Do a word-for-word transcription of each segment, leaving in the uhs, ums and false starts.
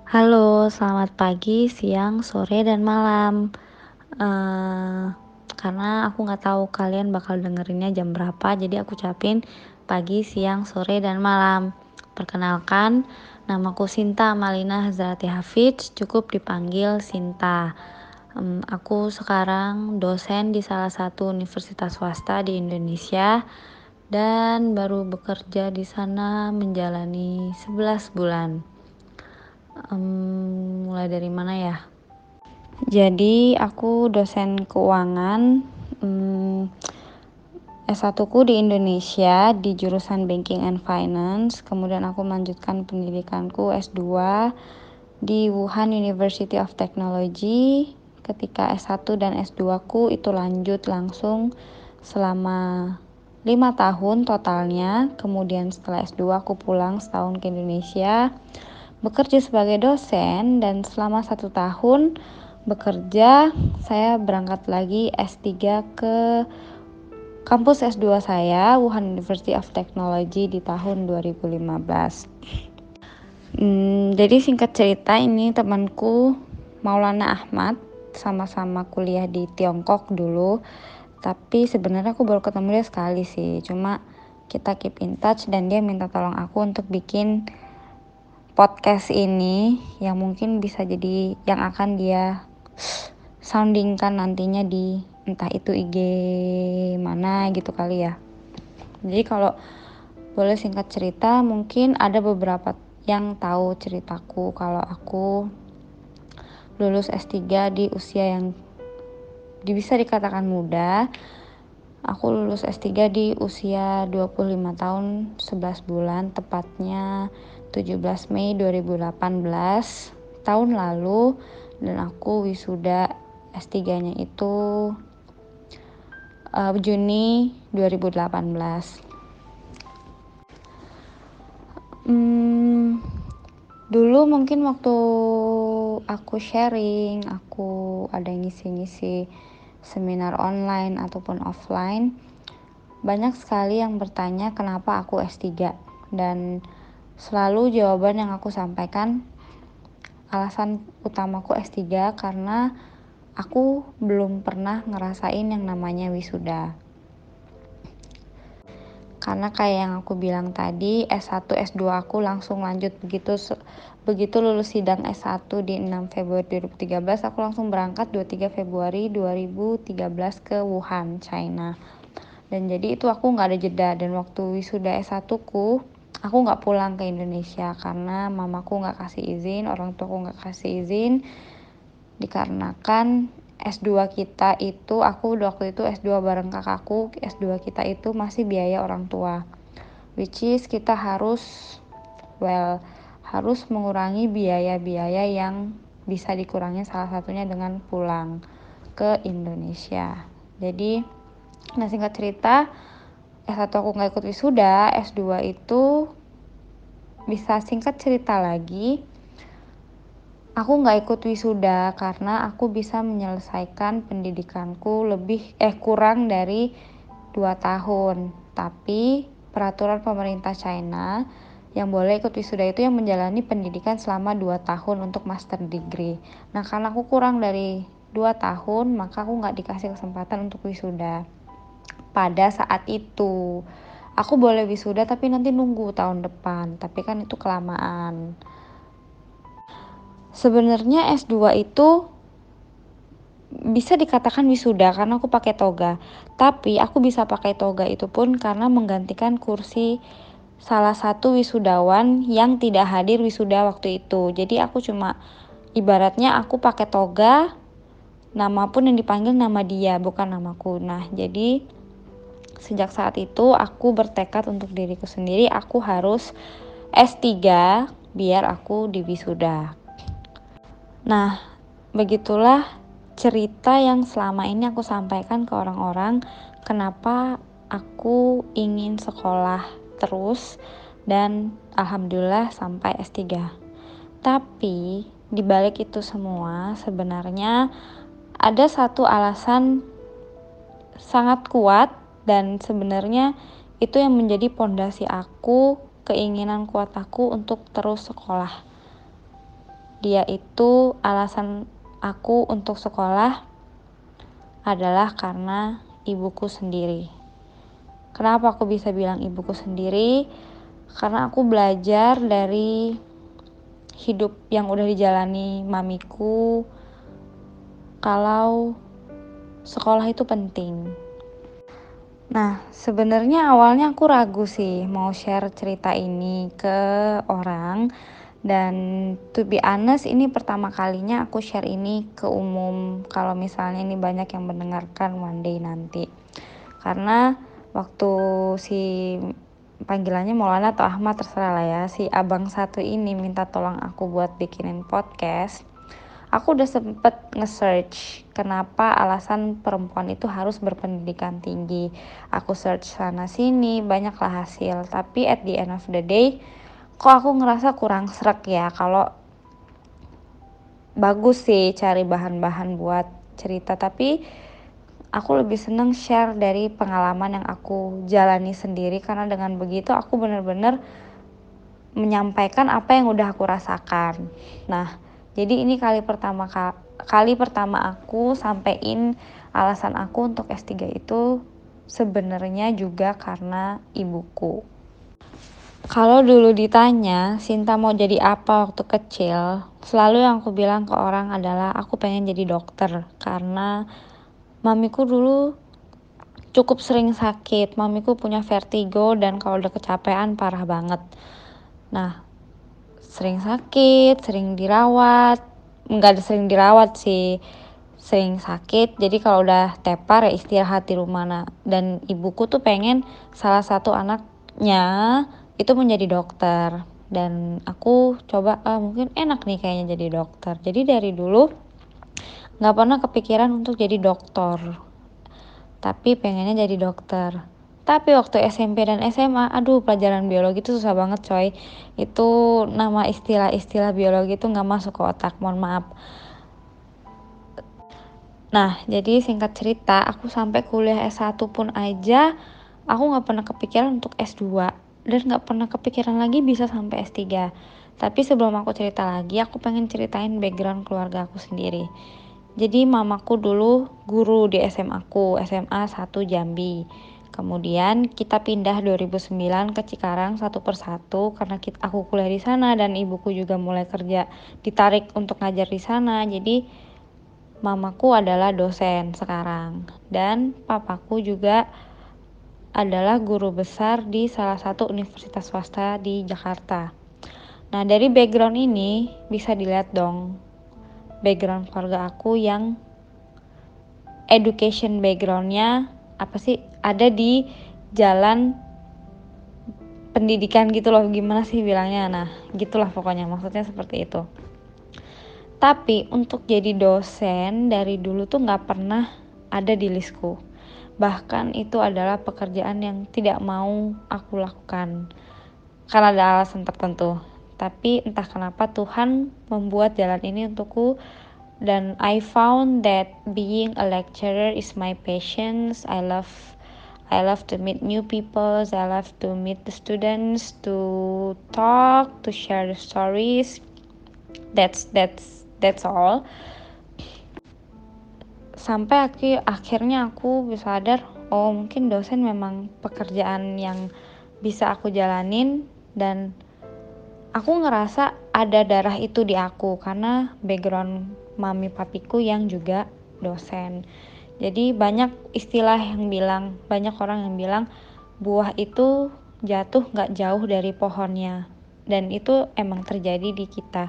Halo, selamat pagi, siang, sore, dan malam. Eee, karena aku nggak tahu kalian bakal dengerinnya jam berapa, jadi aku ucapin pagi, siang, sore, dan malam. Perkenalkan, namaku Sinta Malina Hazrati Hafidz, cukup dipanggil Sinta. Mmm, aku sekarang dosen di salah satu universitas swasta di Indonesia dan baru bekerja di sana menjalani sebelas bulan. Mmm, mulai dari mana ya? Jadi aku dosen keuangan, mmm, S satu ku di Indonesia di jurusan Banking and Finance, kemudian aku melanjutkan pendidikanku S dua di Wuhan University of Technology. Ketika S satu dan S dua ku itu lanjut langsung selama lima tahun totalnya. Kemudian setelah S dua aku pulang setahun ke Indonesia, bekerja sebagai dosen, dan selama satu tahun bekerja saya berangkat lagi S tiga ke kampus S dua saya, Wuhan University of Technology, di tahun dua ribu lima belas. Hmm, jadi singkat cerita, ini temanku Maulana Ahmad, sama-sama kuliah di Tiongkok dulu. Tapi sebenarnya aku baru ketemu dia sekali sih, cuma kita keep in touch dan dia minta tolong aku untuk bikin podcast ini yang mungkin bisa jadi yang akan dia soundingkan nantinya di entah itu I G mana gitu kali ya. Jadi kalau boleh singkat cerita, mungkin ada beberapa yang tahu ceritaku kalau aku lulus S tiga di usia yang bisa dikatakan muda. Aku lulus S tiga di usia dua puluh lima tahun sebelas bulan, tepatnya tujuh belas Mei dua ribu delapan belas tahun lalu, dan aku wisuda S tiga-nya itu uh, Juni dua ribu delapan belas. Hmm, dulu mungkin waktu aku sharing, aku ada ngisi-ngisi seminar online ataupun offline, banyak sekali yang bertanya kenapa aku S tiga, dan selalu jawaban yang aku sampaikan, alasan utamaku S tiga karena aku belum pernah ngerasain yang namanya wisuda. Karena kayak yang aku bilang tadi, S satu S dua aku langsung lanjut begitu begitu lulus sidang S satu di enam Februari dua ribu tiga belas, aku langsung berangkat dua puluh tiga Februari dua ribu tiga belas ke Wuhan, China. Dan jadi itu aku nggak ada jeda, dan waktu wisuda S satu ku aku nggak pulang ke Indonesia karena mamaku nggak kasih izin, orang tuaku nggak kasih izin, dikarenakan S dua kita itu, aku waktu itu S dua bareng kakakku, S dua kita itu masih biaya orang tua, which is kita harus well harus mengurangi biaya-biaya yang bisa dikurangi, salah satunya dengan pulang ke Indonesia. Jadi nah singkat cerita, S satu aku gak ikut wisuda, S dua itu bisa singkat cerita lagi, aku gak ikut wisuda karena aku bisa menyelesaikan pendidikanku lebih eh kurang dari dua tahun. Tapi peraturan pemerintah China, yang boleh ikut wisuda itu yang menjalani pendidikan selama dua tahun untuk master degree. Nah karena aku kurang dari dua tahun, maka aku gak dikasih kesempatan untuk wisuda. Pada saat itu aku boleh wisuda tapi nanti nunggu tahun depan, tapi kan itu kelamaan. Sebenarnya S dua itu bisa dikatakan wisuda karena aku pakai toga, tapi aku bisa pakai toga itu pun karena menggantikan kursi salah satu wisudawan yang tidak hadir wisuda waktu itu. Jadi aku cuma ibaratnya aku pakai toga, nama pun yang dipanggil nama dia, bukan namaku. Nah jadi sejak saat itu aku bertekad untuk diriku sendiri, aku harus S tiga biar aku diwisuda. Nah, begitulah cerita yang selama ini aku sampaikan ke orang-orang kenapa aku ingin sekolah terus dan alhamdulillah sampai S tiga. Tapi di balik itu semua sebenarnya ada satu alasan sangat kuat, dan sebenarnya itu yang menjadi pondasi aku, keinginan kuat aku untuk terus sekolah. dia itu alasan aku untuk sekolah adalah karena ibuku sendiri. Kenapa aku bisa bilang ibuku sendiri? Karena aku belajar dari hidup yang udah dijalani mamiku kalau sekolah itu penting. Nah, sebenarnya awalnya aku ragu sih mau share cerita ini ke orang, dan to be honest ini pertama kalinya aku share ini ke umum kalau misalnya ini banyak yang mendengarkan one day nanti. Karena waktu si panggilannya Maulana atau Ahmad terserah lah ya, si abang satu ini minta tolong aku buat bikinin podcast. Aku udah sempet nge-search kenapa alasan perempuan itu harus berpendidikan tinggi. Aku search sana sini, banyaklah hasil. Tapi at the end of the day, kok aku ngerasa kurang srek ya. Kalau bagus sih cari bahan-bahan buat cerita, tapi aku lebih seneng share dari pengalaman yang aku jalani sendiri. Karena dengan begitu aku bener-bener menyampaikan apa yang udah aku rasakan. Nah, jadi ini kali pertama kali pertama aku sampein alasan aku untuk S tiga itu sebenarnya juga karena ibuku. Kalau dulu ditanya Sinta mau jadi apa waktu kecil, selalu yang aku bilang ke orang adalah aku pengen jadi dokter. Karena mamiku dulu cukup sering sakit, mamiku punya vertigo dan kalau udah kecapean parah banget. Nah, sering sakit, sering dirawat, nggak ada sering dirawat sih, sering sakit. Jadi kalau udah tepar ya istirahat di rumah. Nah, dan ibuku tuh pengen salah satu anaknya itu menjadi dokter, dan aku coba ah, mungkin enak nih kayaknya jadi dokter. Jadi dari dulu nggak pernah kepikiran untuk jadi dokter, tapi pengennya jadi dokter. Tapi waktu S M P dan S M A, aduh pelajaran biologi itu susah banget coy. Itu nama istilah-istilah biologi itu gak masuk ke otak, mohon maaf. Nah, jadi singkat cerita, aku sampai kuliah S satu pun aja, aku gak pernah kepikiran untuk S dua. Dan gak pernah kepikiran lagi bisa sampai S tiga. Tapi sebelum aku cerita lagi, aku pengen ceritain background keluarga aku sendiri. Jadi mamaku dulu guru di S M A aku, S M A satu Jambi. Kemudian kita pindah dua ribu sembilan ke Cikarang satu persatu karena kita, aku kuliah di sana dan ibuku juga mulai kerja, ditarik untuk ngajar di sana. Jadi mamaku adalah dosen sekarang dan papaku juga adalah guru besar di salah satu universitas swasta di Jakarta. Nah, dari background ini bisa dilihat dong background keluarga aku yang education backgroundnya apa sih, ada di jalan pendidikan gitu loh, gimana sih bilangnya, nah gitulah pokoknya, maksudnya seperti itu. Tapi untuk jadi dosen dari dulu tuh gak pernah ada di listku, bahkan itu adalah pekerjaan yang tidak mau aku lakukan karena ada alasan tertentu. Tapi entah kenapa Tuhan membuat jalan ini untukku, dan I found that being a lecturer is my passion. I love I love to meet new people. I love to meet the students, to talk, to share the stories. That's that's that's all. Sampai akhir akhirnya aku bisa sadar, oh mungkin dosen memang pekerjaan yang bisa aku jalanin, dan aku ngerasa ada darah itu di aku karena background mami papiku yang juga dosen. Jadi banyak istilah yang bilang, banyak orang yang bilang buah itu jatuh gak jauh dari pohonnya, dan itu emang terjadi di kita.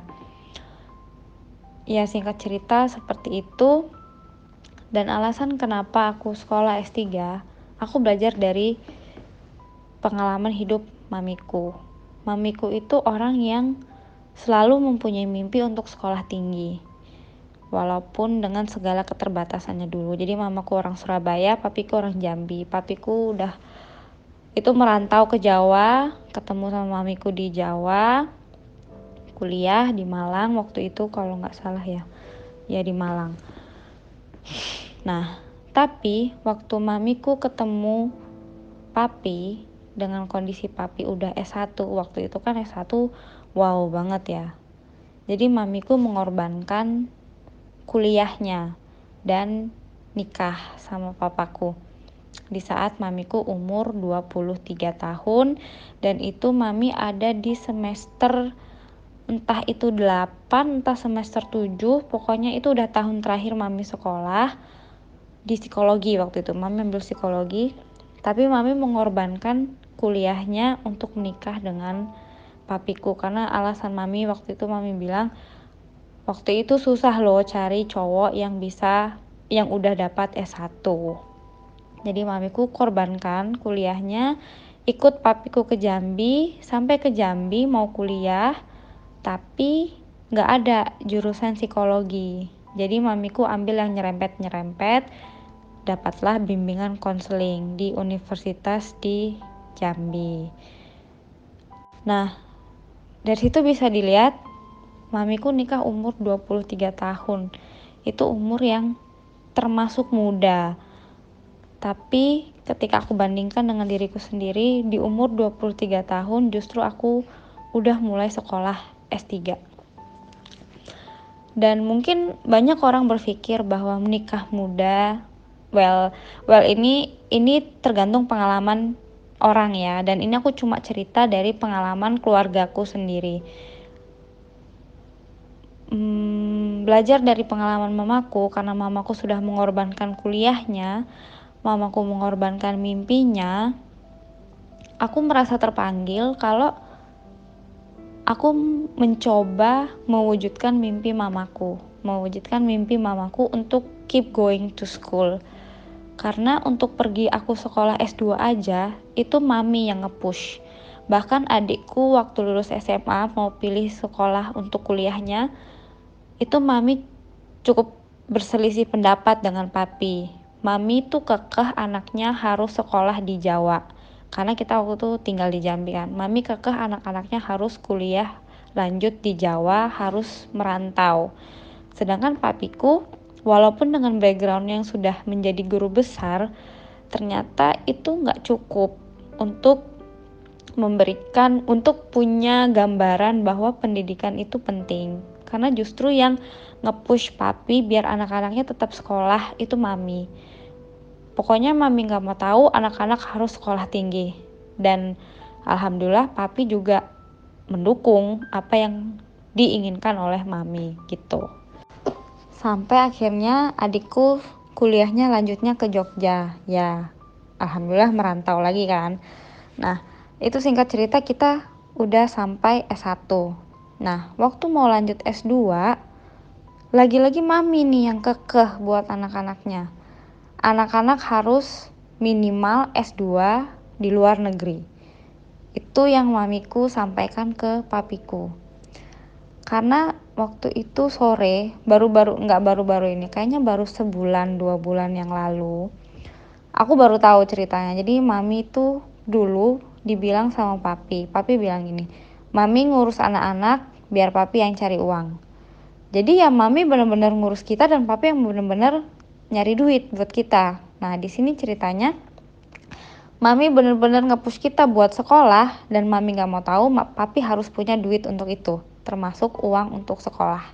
Ya singkat cerita seperti itu. Dan alasan kenapa aku sekolah S tiga, aku belajar dari pengalaman hidup mamiku. Mamiku itu orang yang selalu mempunyai mimpi untuk sekolah tinggi, walaupun dengan segala keterbatasannya dulu. Jadi mamaku orang Surabaya, papiku orang Jambi. Papiku udah itu merantau ke Jawa, ketemu sama mamiku di Jawa, kuliah di Malang waktu itu kalau nggak salah ya, ya di Malang. Nah, tapi waktu mamiku ketemu papi, dengan kondisi papi udah S satu, waktu itu kan S satu wow banget ya. Jadi mamiku mengorbankan kuliahnya dan nikah sama papaku di saat mamiku umur dua puluh tiga tahun, dan itu mami ada di semester entah itu delapan, entah semester tujuh, pokoknya itu udah tahun terakhir mami sekolah di psikologi. Waktu itu mami ambil psikologi, tapi mami mengorbankan kuliahnya untuk menikah dengan papiku, karena alasan mami waktu itu, mami bilang waktu itu susah loh cari cowok yang bisa, yang udah dapat S satu. Jadi mamiku korbankan kuliahnya, ikut papiku ke Jambi, sampai ke Jambi mau kuliah, tapi gak ada jurusan psikologi. Jadi mamiku ambil yang nyerempet-nyerempet, dapatlah bimbingan konseling di universitas di Jambi. Nah, dari situ bisa dilihat mamiku nikah umur dua puluh tiga tahun. Itu umur yang termasuk muda. Tapi ketika aku bandingkan dengan diriku sendiri, di umur dua puluh tiga tahun justru aku udah mulai sekolah S tiga. Dan mungkin banyak orang berpikir bahwa menikah muda, well, well ini ini tergantung pengalaman orang ya, dan ini aku cuma cerita dari pengalaman keluargaku sendiri. Hmm, belajar dari pengalaman mamaku, karena mamaku sudah mengorbankan kuliahnya, mamaku mengorbankan mimpinya, aku merasa terpanggil kalau aku mencoba mewujudkan mimpi mamaku, mewujudkan mimpi mamaku untuk keep going to school. Karena untuk pergi aku sekolah S dua aja, itu mami yang nge-push. Bahkan adikku waktu lulus S M A mau pilih sekolah untuk kuliahnya, itu mami cukup berselisih pendapat dengan papi. Mami tuh kekeh anaknya harus sekolah di Jawa, karena kita waktu itu tinggal di Jambi kan. Mami kekeh anak-anaknya harus kuliah lanjut di Jawa, harus merantau. Sedangkan papiku, walaupun dengan background yang sudah menjadi guru besar, ternyata itu gak cukup untuk memberikan, untuk punya gambaran bahwa pendidikan itu penting. Karena justru yang nge-push papi biar anak-anaknya tetap sekolah itu mami. Pokoknya mami gak mau tahu anak-anak harus sekolah tinggi. Dan alhamdulillah papi juga mendukung apa yang diinginkan oleh mami gitu. Sampai akhirnya adikku kuliahnya lanjutnya ke Jogja. Ya, alhamdulillah merantau lagi kan. Nah, itu singkat cerita kita udah sampai S satu. Nah, waktu mau lanjut S dua, lagi-lagi mami nih yang kekeh buat anak-anaknya. Anak-anak harus minimal S dua di luar negeri. Itu yang mamiku sampaikan ke papiku. Karena waktu itu sore, baru-baru, enggak baru-baru ini, kayaknya baru sebulan, dua bulan yang lalu, aku baru tahu ceritanya. Jadi mami itu dulu dibilang sama papi, papi bilang gini, mami ngurus anak-anak, biar papi yang cari uang. Jadi ya mami benar-benar ngurus kita, dan papi yang benar-benar nyari duit buat kita. Nah di sini ceritanya, mami benar-benar nge-push kita buat sekolah, dan mami nggak mau tahu papi harus punya duit untuk itu, termasuk uang untuk sekolah.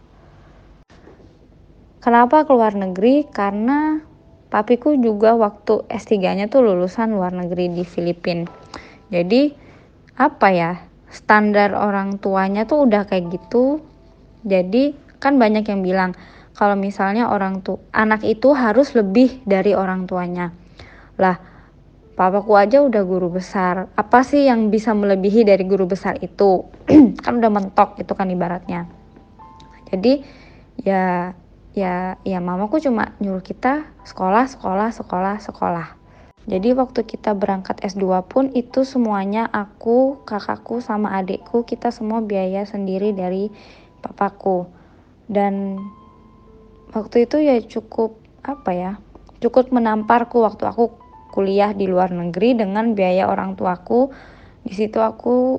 Kenapa keluar negeri? Karena papiku juga waktu S tiga-nya tuh lulusan luar negeri di Filipina. Jadi apa ya, standar orang tuanya tuh udah kayak gitu. Jadi kan banyak yang bilang kalau misalnya orang tu anak itu harus lebih dari orang tuanya. Lah, papaku aja udah guru besar. Apa sih yang bisa melebihi dari guru besar itu? Kan udah mentok itu kan ibaratnya. Jadi ya ya ya mamaku cuma nyuruh kita sekolah, sekolah, sekolah, sekolah. Jadi waktu kita berangkat S dua pun itu semuanya aku, kakakku sama adikku, kita semua biaya sendiri dari papaku. Dan waktu itu ya cukup apa ya? Cukup menamparku waktu aku kuliah di luar negeri dengan biaya orang tuaku. Di situ aku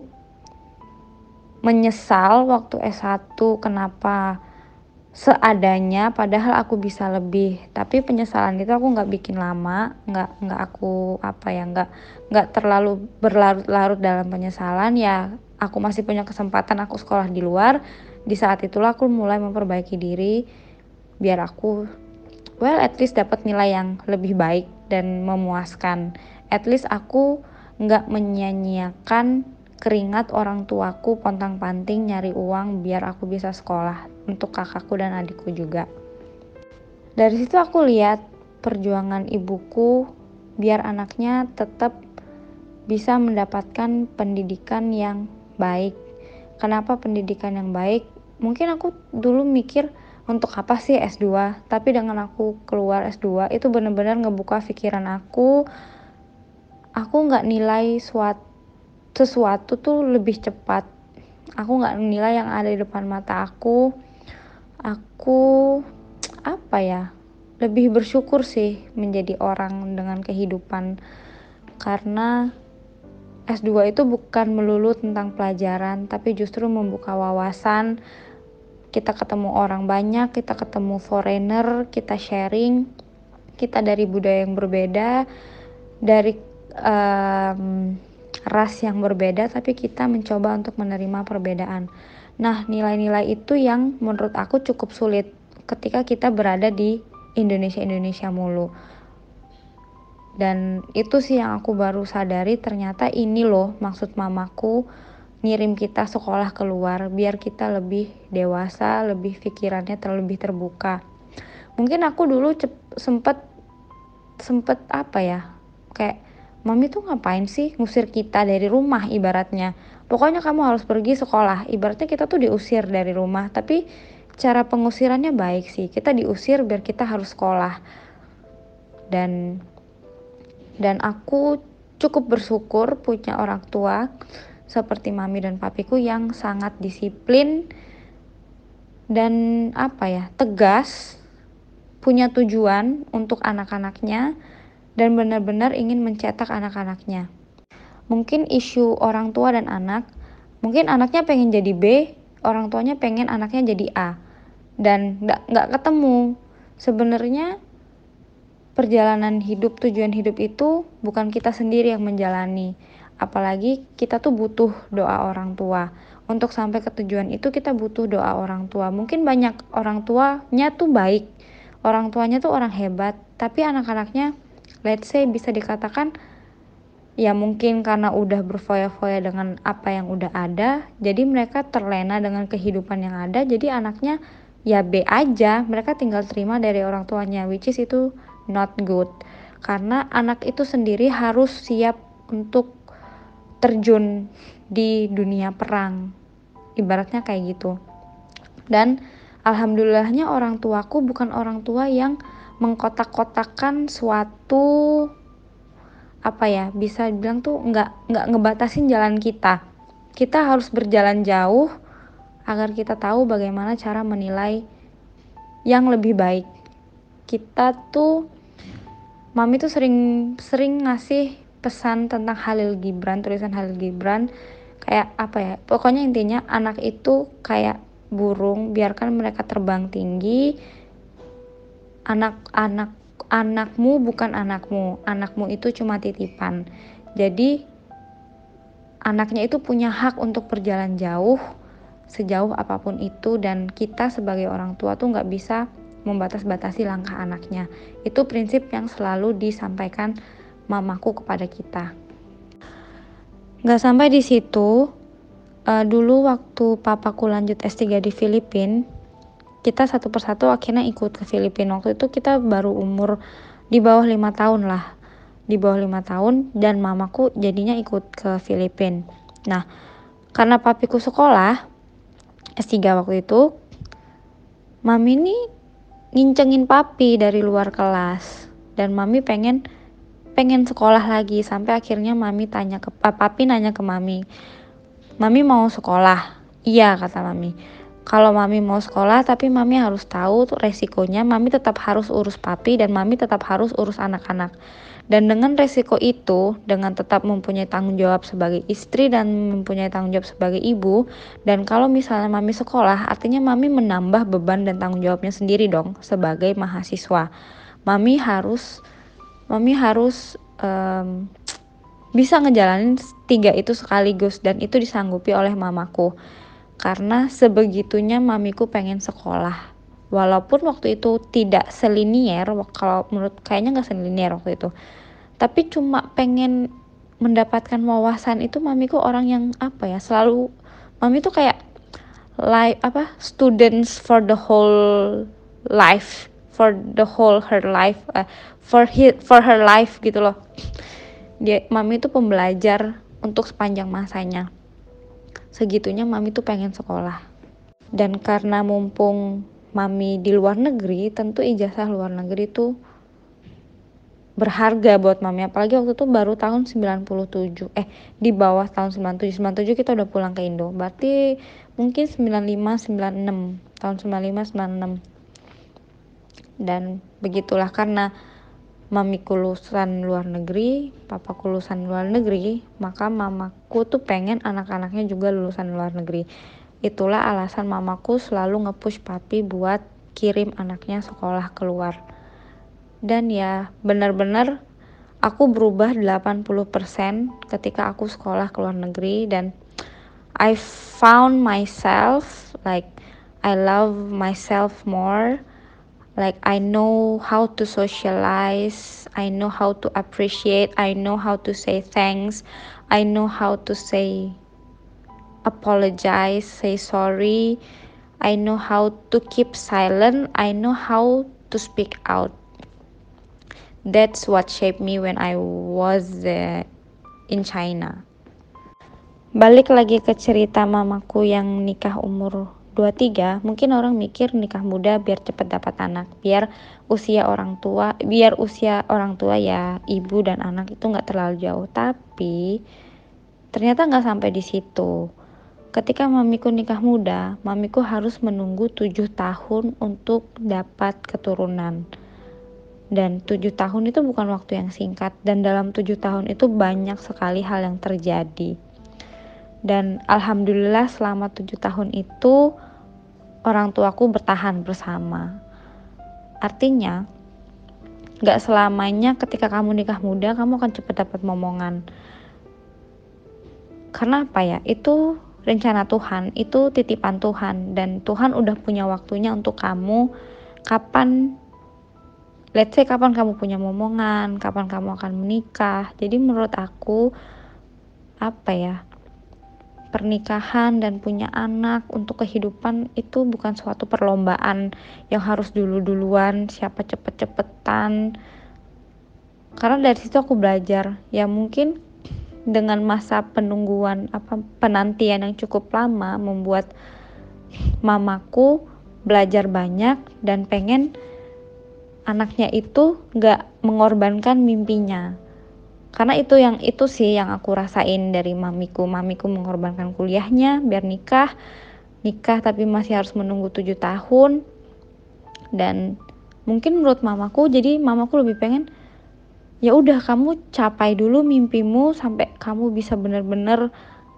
menyesal waktu S satu kenapa seadanya, padahal aku bisa lebih. Tapi penyesalan itu aku nggak bikin lama, nggak nggak aku apa ya nggak nggak terlalu berlarut-larut dalam penyesalan. Ya aku masih punya kesempatan aku sekolah di luar, Di saat itulah aku mulai memperbaiki diri biar aku well at least dapat nilai yang lebih baik dan memuaskan. At least aku nggak menyia-nyiakan keringat orang tuaku pontang-panting nyari uang biar aku bisa sekolah untuk kakakku dan adikku juga. Dari situ aku lihat perjuangan ibuku biar anaknya tetap bisa mendapatkan pendidikan yang baik. Kenapa pendidikan yang baik? Mungkin aku dulu mikir untuk apa sih S dua, tapi dengan aku keluar S dua itu benar-benar ngebuka pikiran aku. Aku nggak nilai suatu sesuatu tuh lebih cepat. Aku nggak nilai yang ada di depan mata aku. Aku apa ya? Lebih bersyukur sih menjadi orang dengan kehidupan, karena S dua itu bukan melulu tentang pelajaran, tapi justru membuka wawasan. Kita ketemu orang banyak, kita ketemu foreigner, kita sharing, kita dari budaya yang berbeda, dari um, ras yang berbeda, tapi kita mencoba untuk menerima perbedaan. Nah, nilai-nilai itu yang menurut aku cukup sulit ketika kita berada di Indonesia-Indonesia mulu. Dan itu sih yang aku baru sadari, ternyata ini loh maksud mamaku ngirim kita sekolah keluar biar kita lebih dewasa, lebih pikirannya terlebih terbuka. Mungkin aku dulu cep- sempet sempet apa ya, kayak mami tuh ngapain sih ngusir kita dari rumah ibaratnya. Pokoknya kamu harus pergi sekolah. Ibaratnya kita tuh diusir dari rumah, tapi cara pengusirannya baik sih. Kita diusir biar kita harus sekolah. Dan dan aku cukup bersyukur punya orang tua seperti mami dan papiku yang sangat disiplin dan apa ya, tegas, punya tujuan untuk anak-anaknya dan benar-benar ingin mencetak anak-anaknya. Mungkin isu orang tua dan anak, mungkin anaknya pengen jadi B, orang tuanya pengen anaknya jadi A, dan nggak nggak ketemu. Sebenarnya perjalanan hidup, tujuan hidup itu bukan kita sendiri yang menjalani. Apalagi kita tuh butuh doa orang tua. Untuk sampai ke tujuan itu kita butuh doa orang tua. Mungkin banyak orang tuanya tuh baik, orang tuanya tuh orang hebat, tapi anak-anaknya let's say bisa dikatakan ya mungkin karena udah berfoya-foya dengan apa yang udah ada, jadi mereka terlena dengan kehidupan yang ada, jadi anaknya ya B aja, mereka tinggal terima dari orang tuanya, which is itu not good. Karena anak itu sendiri harus siap untuk terjun di dunia perang, ibaratnya kayak gitu. Dan alhamdulillahnya orang tuaku bukan orang tua yang mengkotak-kotakan suatu apa ya, bisa bilang tuh nggak nggak ngebatasin jalan kita. Kita harus berjalan jauh agar kita tahu bagaimana cara menilai yang lebih baik. Kita tuh mami tuh sering sering ngasih pesan tentang Khalil Gibran, tulisan Khalil Gibran, kayak apa ya, pokoknya intinya anak itu kayak burung, biarkan mereka terbang tinggi. Anak-anak anakmu bukan anakmu, anakmu itu cuma titipan. Jadi anaknya itu punya hak untuk berjalan jauh, sejauh apapun itu, dan kita sebagai orang tua tuh nggak bisa membatas-batasi langkah anaknya. Itu prinsip yang selalu disampaikan mamaku kepada kita. Nggak sampai di situ, uh, dulu waktu papaku lanjut S tiga di Filipina, kita satu persatu akhirnya ikut ke Filipina. Waktu itu kita baru umur di bawah lima tahun lah, di bawah lima tahun, dan mamaku jadinya ikut ke Filipina. Nah, karena papiku sekolah S tiga waktu itu, mami ini ngincengin papi dari luar kelas, dan mami pengen pengen sekolah lagi, sampai akhirnya mami tanya ke papi nanya ke mami, mami mau sekolah? Iya, kata mami. Kalau mami mau sekolah, tapi mami harus tahu tuh resikonya, mami tetap harus urus papi dan mami tetap harus urus anak-anak. Dan dengan resiko itu, dengan tetap mempunyai tanggung jawab sebagai istri dan mempunyai tanggung jawab sebagai ibu, dan kalau misalnya mami sekolah, artinya mami menambah beban dan tanggung jawabnya sendiri dong sebagai mahasiswa. Mami harus mami harus um, bisa ngejalanin tiga itu sekaligus, dan itu disanggupi oleh mamaku. karena sebegitunya mamiku pengen sekolah. Walaupun waktu itu tidak selinier, kalau menurut kayaknya nggak selinier waktu itu. Tapi cuma pengen mendapatkan wawasan itu, mamiku orang yang apa ya, selalu mami tuh kayak like apa students for the whole life, for the whole her life, uh, for his, for her life gitu loh. Dia mami itu pembelajar untuk sepanjang masanya. Segitunya mami tuh pengen sekolah. Dan karena mumpung mami di luar negeri, tentu ijazah luar negeri tuh berharga buat mami. Apalagi waktu itu baru tahun sembilan puluh tujuh, eh di bawah tahun sembilan puluh tujuh, sembilan puluh tujuh kita udah pulang ke Indo. Berarti mungkin sembilan puluh lima, sembilan puluh enam, tahun sembilan puluh lima, sembilan puluh enam. Dan begitulah, karena mamiku lulusan luar negeri, papaku lulusan luar negeri, maka mamaku tuh pengen anak-anaknya juga lulusan luar negeri. Itulah alasan mamaku selalu nge-push papi buat kirim anaknya sekolah keluar. Dan ya benar-benar aku berubah delapan puluh persen ketika aku sekolah ke luar negeri. Dan I found myself, like I love myself more. Like I know how to socialize, I know how to appreciate, I know how to say thanks, I know how to say apologize, say sorry, I know how to keep silent, I know how to speak out. That's what shaped me when I was uh, in China. Balik lagi ke cerita mamaku yang nikah umur dua puluh tiga, mungkin orang mikir nikah muda biar cepet dapat anak, biar usia orang tua, biar usia orang tua ya ibu dan anak itu nggak terlalu jauh. Tapi ternyata nggak sampai di situ. Ketika mamiku nikah muda, mamiku harus menunggu tujuh tahun untuk dapat keturunan. Dan tujuh tahun itu bukan waktu yang singkat, dan dalam tujuh tahun itu banyak sekali hal yang terjadi. Dan alhamdulillah selama tujuh tahun itu orang tuaku bertahan bersama. Artinya gak selamanya ketika kamu nikah muda kamu akan cepat dapat momongan. Karena apa ya, itu rencana Tuhan, itu titipan Tuhan. Dan Tuhan udah punya waktunya untuk kamu. Kapan, let's say kapan kamu punya momongan, kapan kamu akan menikah. Jadi menurut aku, apa ya, pernikahan dan punya anak untuk kehidupan itu bukan suatu perlombaan yang harus dulu-duluan, siapa cepet-cepetan. Karena dari situ aku belajar, ya mungkin dengan masa penungguan, apa penantian yang cukup lama membuat mamaku belajar banyak dan pengen anaknya itu gak mengorbankan mimpinya. Karena itu yang itu sih yang aku rasain dari mamiku. Mamiku mengorbankan kuliahnya biar nikah, nikah tapi masih harus menunggu tujuh tahun. Dan mungkin menurut mamaku, jadi mamaku lebih pengen, ya udah kamu capai dulu mimpimu sampai kamu bisa benar-benar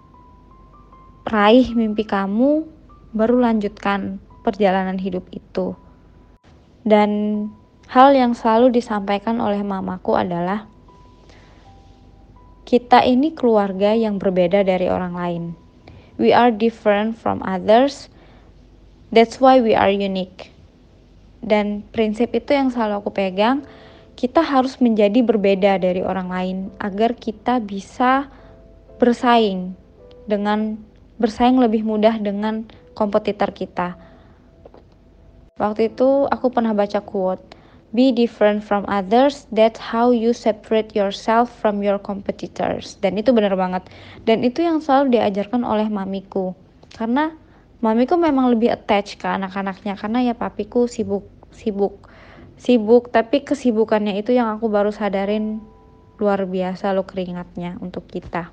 raih mimpi kamu, baru lanjutkan perjalanan hidup itu. Dan hal yang selalu disampaikan oleh mamaku adalah, kita ini keluarga yang berbeda dari orang lain. We are different from others. That's why we are unique. Dan prinsip itu yang selalu aku pegang. Kita harus menjadi berbeda dari orang lain agar kita bisa bersaing dengan bersaing lebih mudah dengan kompetitor kita. Waktu itu aku pernah baca quote, be different from others, that's how you separate yourself from your competitors. Dan itu benar banget. Dan itu yang selalu diajarkan oleh mamiku. Karena mamiku memang lebih attach ke anak-anaknya. Karena ya papiku sibuk, sibuk, sibuk. Tapi kesibukannya itu yang aku baru sadarin luar biasa loh keringatnya untuk kita.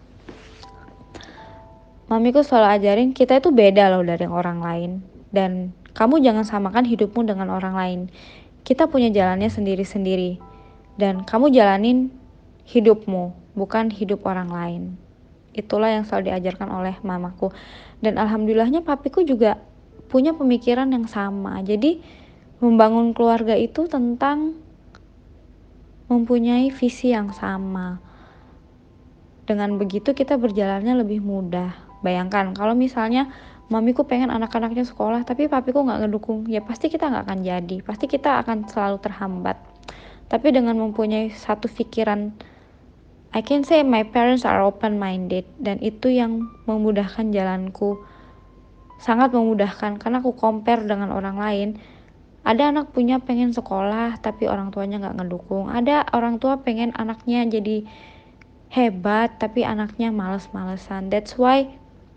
Mamiku selalu ajarin kita itu beda loh dari orang lain. Dan kamu jangan samakan hidupmu dengan orang lain. Kita punya jalannya sendiri-sendiri. Dan kamu jalanin hidupmu, bukan hidup orang lain. Itulah yang selalu diajarkan oleh mamaku. Dan alhamdulillahnya papiku juga punya pemikiran yang sama. Jadi membangun keluarga itu tentang mempunyai visi yang sama. Dengan begitu kita berjalannya lebih mudah. Bayangkan kalau misalnya mamiku pengen anak-anaknya sekolah tapi papiku nggak ngedukung, ya pasti kita nggak akan jadi, pasti kita akan selalu terhambat. Tapi dengan mempunyai satu pikiran, I can say my parents are open minded, dan itu yang memudahkan jalanku, sangat memudahkan, karena aku compare dengan orang lain. Ada anak punya pengen sekolah tapi orang tuanya nggak ngedukung, ada orang tua pengen anaknya jadi hebat tapi anaknya males-malesan. That's why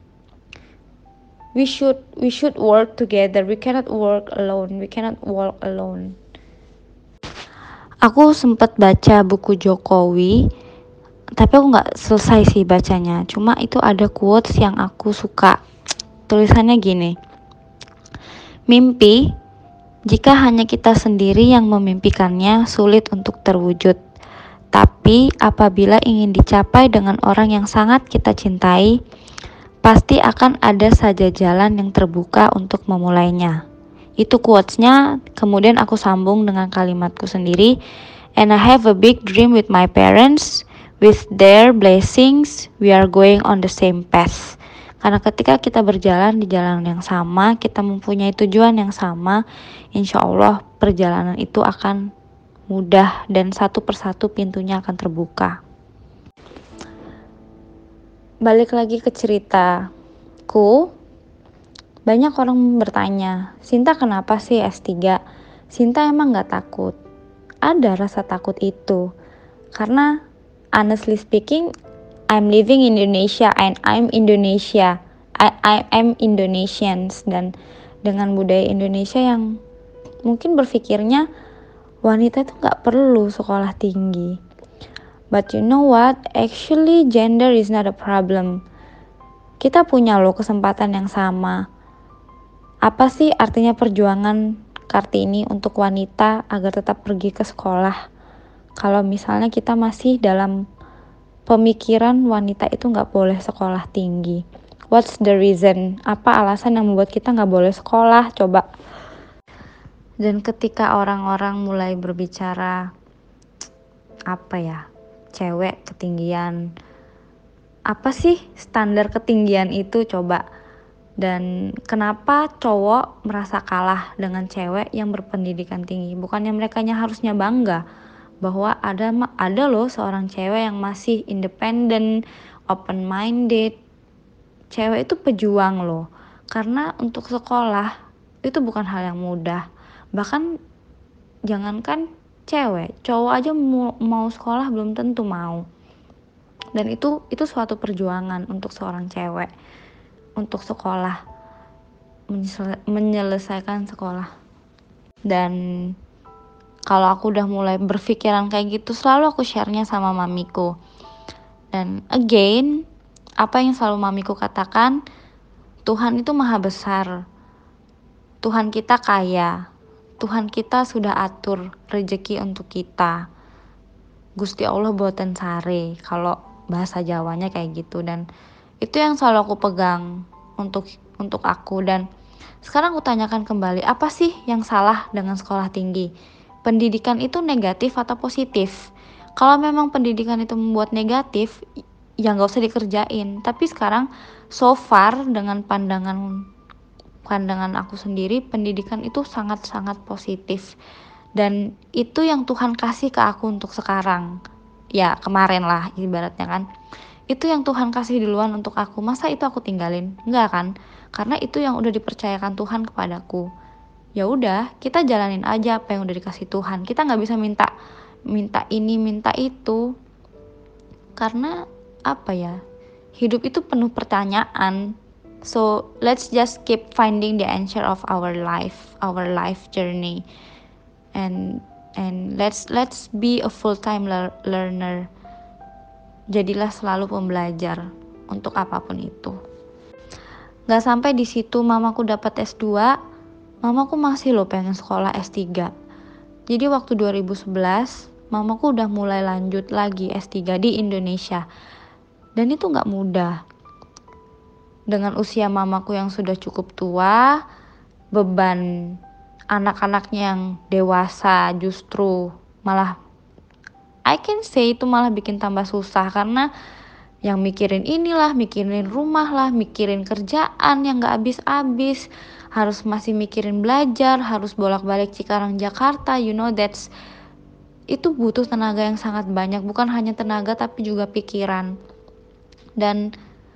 we should we should work together. We cannot work alone. We cannot walk alone. Aku sempat baca buku Jokowi, tapi aku nggak selesai sih bacanya. Cuma itu ada quotes yang aku suka. Tulisannya gini: mimpi, jika hanya kita sendiri yang memimpikannya, sulit untuk terwujud. Tapi apabila ingin dicapai dengan orang yang sangat kita cintai, pasti akan ada saja jalan yang terbuka untuk memulainya. Itu quotes-nya, kemudian aku sambung dengan kalimatku sendiri. And I have a big dream with my parents. With their blessings, we are going on the same path. Karena ketika kita berjalan di jalan yang sama, kita mempunyai tujuan yang sama, insya Allah perjalanan itu akan mudah dan satu persatu pintunya akan terbuka. Balik lagi ke ceritaku, banyak orang bertanya, Sinta kenapa sih S tiga? Sinta emang gak takut? Ada rasa takut itu, karena honestly speaking, I'm living in Indonesia and I'm Indonesia. I, I am Indonesians, dan dengan budaya Indonesia yang mungkin berpikirnya wanita itu gak perlu sekolah tinggi. But you know what? Actually gender is not a problem. Kita punya loh kesempatan yang sama. Apa sih artinya perjuangan Kartini untuk wanita agar tetap pergi ke sekolah? Kalau misalnya kita masih dalam pemikiran wanita itu gak boleh sekolah tinggi. What's the reason? Apa alasan yang membuat kita gak boleh sekolah? Coba. Dan ketika orang-orang mulai berbicara, apa ya, cewek ketinggian, apa sih standar ketinggian itu coba? Dan kenapa cowok merasa kalah dengan cewek yang berpendidikan tinggi? Bukannya merekanya harusnya bangga bahwa ada ada loh seorang cewek yang masih independen, open minded. Cewek itu pejuang loh. Karena untuk sekolah itu bukan hal yang mudah. Bahkan jangankan cewek, cowok aja mau, mau sekolah belum tentu mau. Dan itu itu suatu perjuangan untuk seorang cewek untuk sekolah, menyelesaikan sekolah. Dan kalau aku udah mulai berpikiran kayak gitu, selalu aku share-nya sama mamiku. Dan again, apa yang selalu mamiku katakan, Tuhan itu maha besar. Tuhan kita kaya. Tuhan kita sudah atur rezeki untuk kita. Gusti Allah boten sare, kalau bahasa Jawanya kayak gitu. Dan itu yang selalu aku pegang untuk untuk aku. Dan sekarang aku tanyakan kembali, apa sih yang salah dengan sekolah tinggi? Pendidikan itu negatif atau positif? Kalau memang pendidikan itu membuat negatif, ya gak usah dikerjain. Tapi sekarang so far dengan pandangan pandangan aku sendiri, pendidikan itu sangat-sangat positif. Dan itu yang Tuhan kasih ke aku untuk sekarang. Ya kemarin lah ibaratnya kan. Itu yang Tuhan kasih duluan untuk aku. Masa itu aku tinggalin? Enggak kan? Karena itu yang udah dipercayakan Tuhan kepadaku. Ya udah, kita jalanin aja apa yang udah dikasih Tuhan. Kita nggak bisa minta minta ini minta itu, karena apa ya, hidup itu penuh pertanyaan. So let's just keep finding the answer of our life, our life journey, and and let's let's be a full time le- learner. Jadilah selalu pembelajar untuk apapun itu. Gak sampai di situ mamaku dapat S dua, mamaku masih loh pengen sekolah S tiga. Jadi waktu dua ribu sebelas, mamaku udah mulai lanjut lagi S tiga di Indonesia. Dan itu gak mudah. Dengan usia mamaku yang sudah cukup tua, beban anak-anaknya yang dewasa justru malah I can say itu malah bikin tambah susah. Karena Yang mikirin inilah, mikirin rumah lah, mikirin kerjaan yang gak habis-habis, harus masih mikirin belajar, harus bolak-balik Cikarang Jakarta, you know that's itu butuh tenaga yang sangat banyak, bukan hanya tenaga tapi juga pikiran. Dan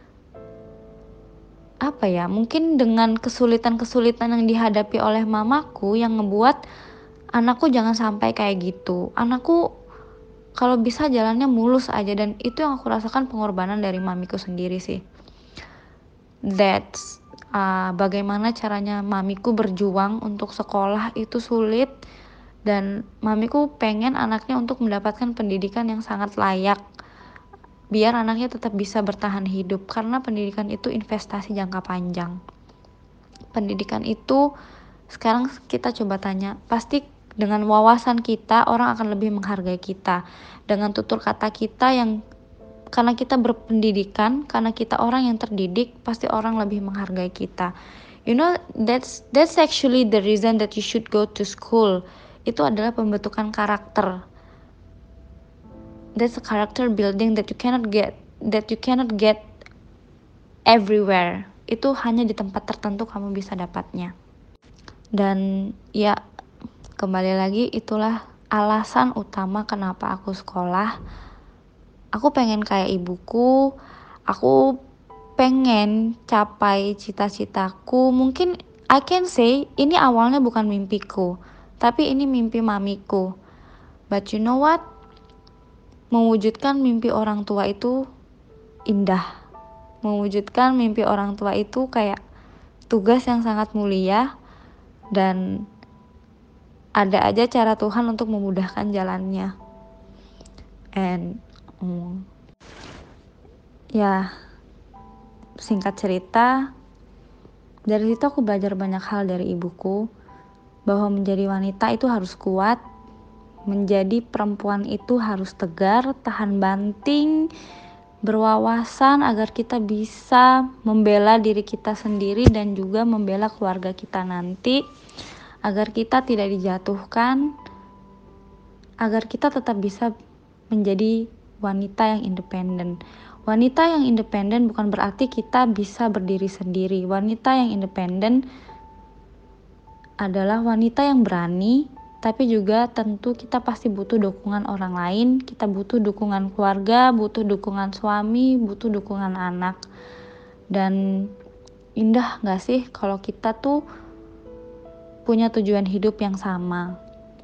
apa ya, mungkin dengan kesulitan-kesulitan yang dihadapi oleh mamaku yang ngebuat anakku jangan sampai kayak gitu. Anakku kalau bisa jalannya mulus aja, dan itu yang aku rasakan pengorbanan dari mamiku sendiri sih. That's uh, bagaimana caranya mamiku berjuang untuk sekolah itu sulit, dan mamiku pengen anaknya untuk mendapatkan pendidikan yang sangat layak biar anaknya tetap bisa bertahan hidup, karena pendidikan itu investasi jangka panjang. Pendidikan itu sekarang kita coba tanya, pasti dengan wawasan kita orang akan lebih menghargai kita, dengan tutur kata kita yang karena kita berpendidikan, karena kita orang yang terdidik, pasti orang lebih menghargai kita. You know, that's that's actually the reason that you should go to school. Itu adalah pembentukan karakter. That's a character building that you cannot get that you cannot get everywhere. Itu hanya di tempat tertentu kamu bisa dapatnya. Dan ya, kembali lagi, itulah alasan utama kenapa aku sekolah. Aku pengen kayak ibuku, aku pengen capai cita-citaku. Mungkin I can say ini awalnya bukan mimpiku, tapi ini mimpi mamiku. But you know what? Mewujudkan mimpi orang tua itu indah. Mewujudkan mimpi orang tua itu kayak tugas yang sangat mulia, dan ada aja cara Tuhan untuk memudahkan jalannya. And um, ya, singkat cerita, dari situ aku belajar banyak hal dari ibuku, bahwa menjadi wanita itu harus kuat, menjadi perempuan itu harus tegar, tahan banting, berwawasan agar kita bisa membela diri kita sendiri dan juga membela keluarga kita nanti, agar kita tidak dijatuhkan, agar kita tetap bisa menjadi wanita yang independen. Wanita yang independen bukan berarti kita bisa berdiri sendiri. Wanita yang independen adalah wanita yang berani, tapi juga tentu kita pasti butuh dukungan orang lain. Kita butuh dukungan keluarga, butuh dukungan suami, butuh dukungan anak. Dan indah gak sih kalau kita tuh punya tujuan hidup yang sama.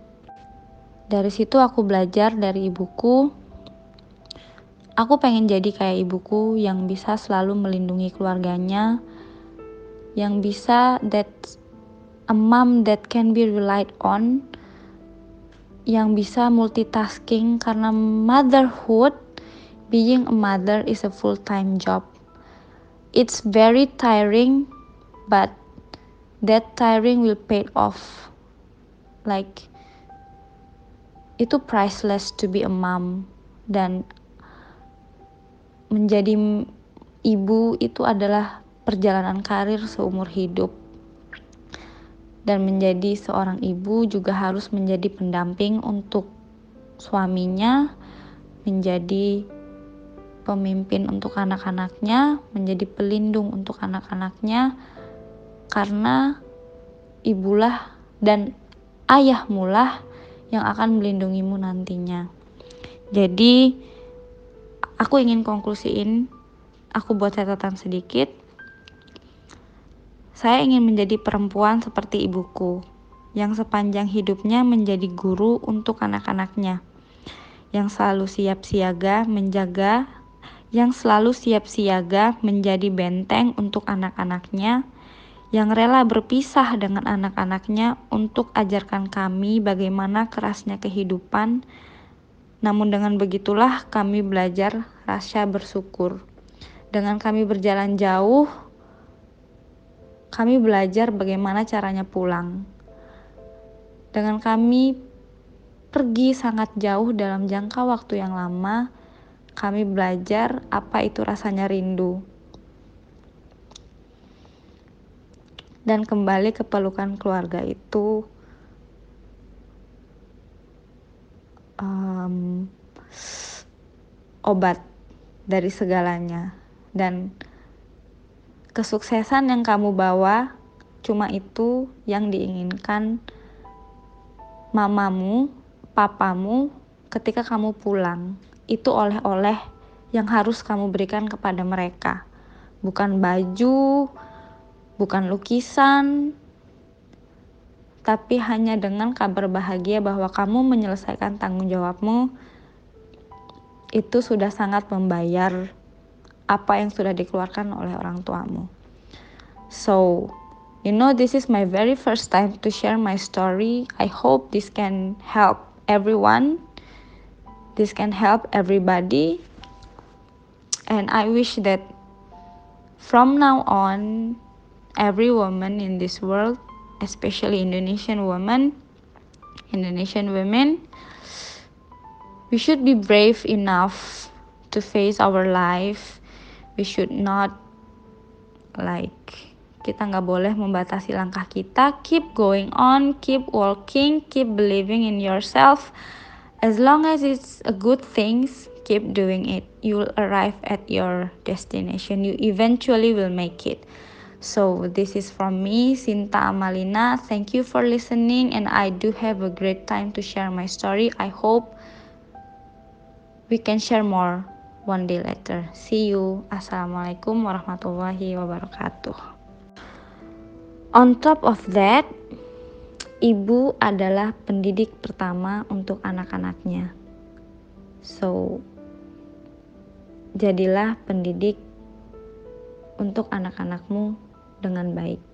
Dari situ aku belajar dari ibuku. Aku pengen jadi kayak ibuku yang bisa selalu melindungi keluarganya, yang bisa that a mom that can be relied on, yang bisa multitasking, karena motherhood, being a mother is a full-time job. It's very tiring, but that tiring will pay off. Like, itu priceless to be a mom. Dan menjadi ibu itu adalah perjalanan karir seumur hidup. Dan menjadi seorang ibu juga harus menjadi pendamping untuk suaminya, menjadi pemimpin untuk anak-anaknya, menjadi pelindung untuk anak-anaknya, karena ibulah dan ayahmulah yang akan melindungimu nantinya. Jadi aku ingin konklusiin, aku buat catatan sedikit. Saya ingin menjadi perempuan seperti ibuku, yang sepanjang hidupnya menjadi guru untuk anak-anaknya, yang selalu siap siaga menjaga, yang selalu siap siaga menjadi benteng untuk anak-anaknya, yang rela berpisah dengan anak-anaknya untuk ajarkan kami bagaimana kerasnya kehidupan. Namun dengan begitulah kami belajar rasa bersyukur. Dengan kami berjalan jauh, kami belajar bagaimana caranya pulang. Dengan kami pergi sangat jauh dalam jangka waktu yang lama, kami belajar apa itu rasanya rindu. Dan kembali ke pelukan keluarga itu um, obat. dari segalanya. Dan kesuksesan yang kamu bawa cuma itu yang diinginkan mamamu, papamu ketika kamu pulang. Itu oleh-oleh yang harus kamu berikan kepada mereka. Bukan baju, bukan lukisan, tapi hanya dengan kabar bahagia bahwa kamu menyelesaikan tanggung jawabmu. Itu sudah sangat membayar apa yang sudah dikeluarkan oleh orang tuamu. So, you know, this is my very first time to share my story. I hope this can help everyone. This can help everybody. And I wish that from now on, every woman in this world, especially Indonesian women, Indonesian women, we should be brave enough to face our life. We should not like, kita nggak boleh membatasi langkah kita. Keep going on, keep walking, keep believing in yourself. As long as it's a good things, keep doing it. You will arrive at your destination. You eventually will make it. So this is from me, Sinta Amalina. Thank you for listening, and I do have a great time to share my story. I hope we can share more one day later. See you. Assalamualaikum warahmatullahi wabarakatuh. On top of that, ibu adalah pendidik pertama untuk anak-anaknya. So, jadilah pendidik untuk anak-anakmu dengan baik.